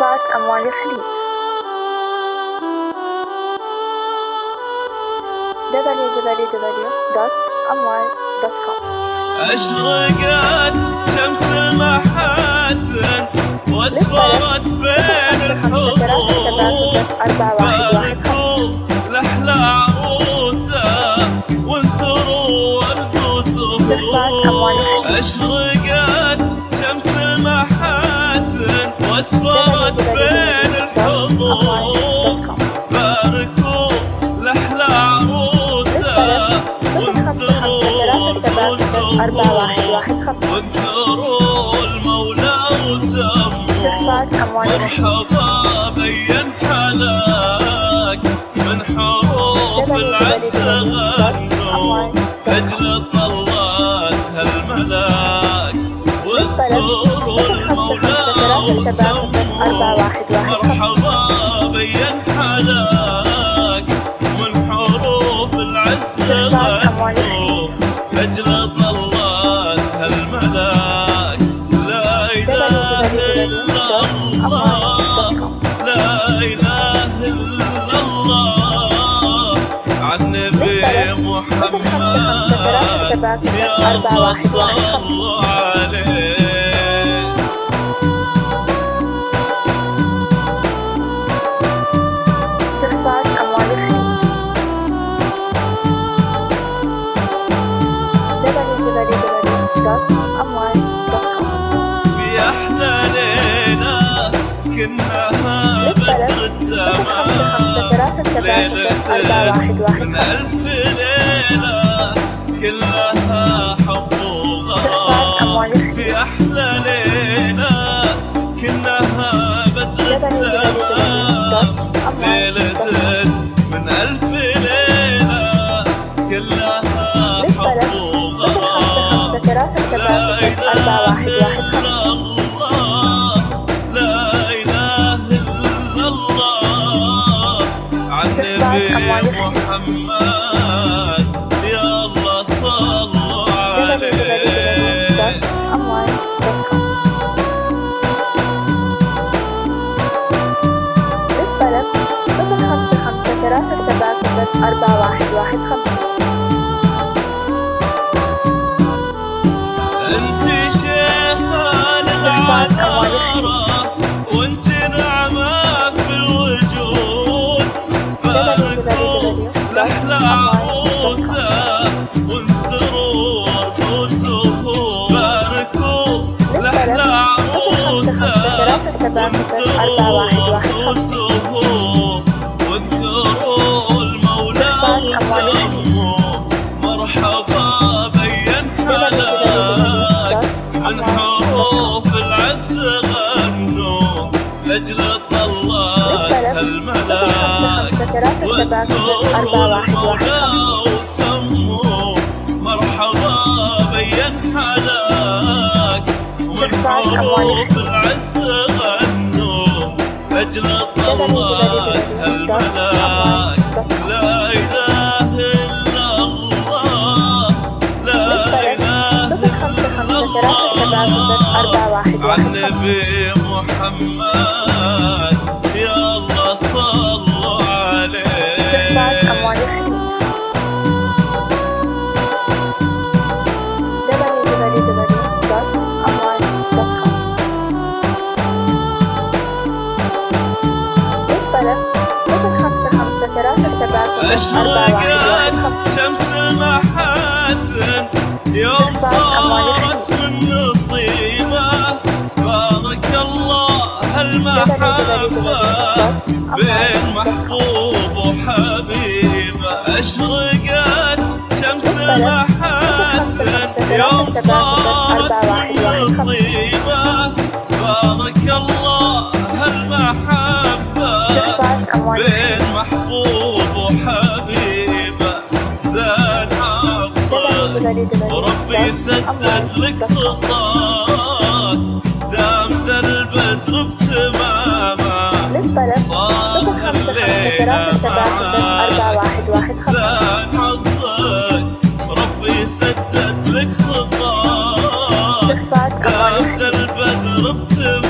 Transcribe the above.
تدفعك أموال الخليج. www.amwal.com. أشرقت شمس المحاسن واسفرت بين الحضور، باركوا لأحلى عروسة وانثروا ورد وزهور. أشرقت شمس المحاسن واسفرت بين الحضور، باركوا لأحلى عروسة وانثروا ورد وزهور. واذكروا المولى وسموا مرحبا بين حلاك، من حروف العز غنوا أجل طلاتها الملاك. واذكروا المولى وسموا مرحبا بين حلاك، من حروف العز غنوا أجل طلاتها الملاك. لا إله إلا الله، لا إله إلا الله، عن نبي محمد يا الله صلوا عليه. في أحلى ليلة كنها بدر التمام، ليلة من ألف ليلة كلها حب وغرام. في أحلى ليلة كنها بدر التمام، ليلة من ألف ليلة كلها حب وغرام. لا إله إلا الله، لا إله إلا الله، عن نبي محمد يا الله صلوا عليه. انت شيخة للعذارى وانت نعمة في الوجود، باركوا لأحلى عروسة وانثروا ورد وزهور. باركوا لأحلى عروسة وانثروا ورد وزهور. واذكروا المولى وسموا مرحبا بين حلاك، من حروف العز غنوا لأجل طلاتها الملاك. واذكروا المولى وسموا مرحبا بين حلاك، من حروف العز غنوا لأجل طلاتها الملاك. لا إله إلا الله، لا إله إلا الله، عن نبي محمد يا الله صلوا عليه. أشرقت شمس المحاسن يوم صارت من نصيبه، بارك الله المحبة بين محبوب وحبيبه. أشرقت شمس المحاسن يوم صارت من نصيبه، بارك الله المحبة بين محبوب وحبيبه. زاد عقبك وربي سدد لك خطاك، دام ذا البدر بتمامه صار الليلة معاك. زاد حظك ربي سدد لك خطاك، دام ذا البدر بتمامه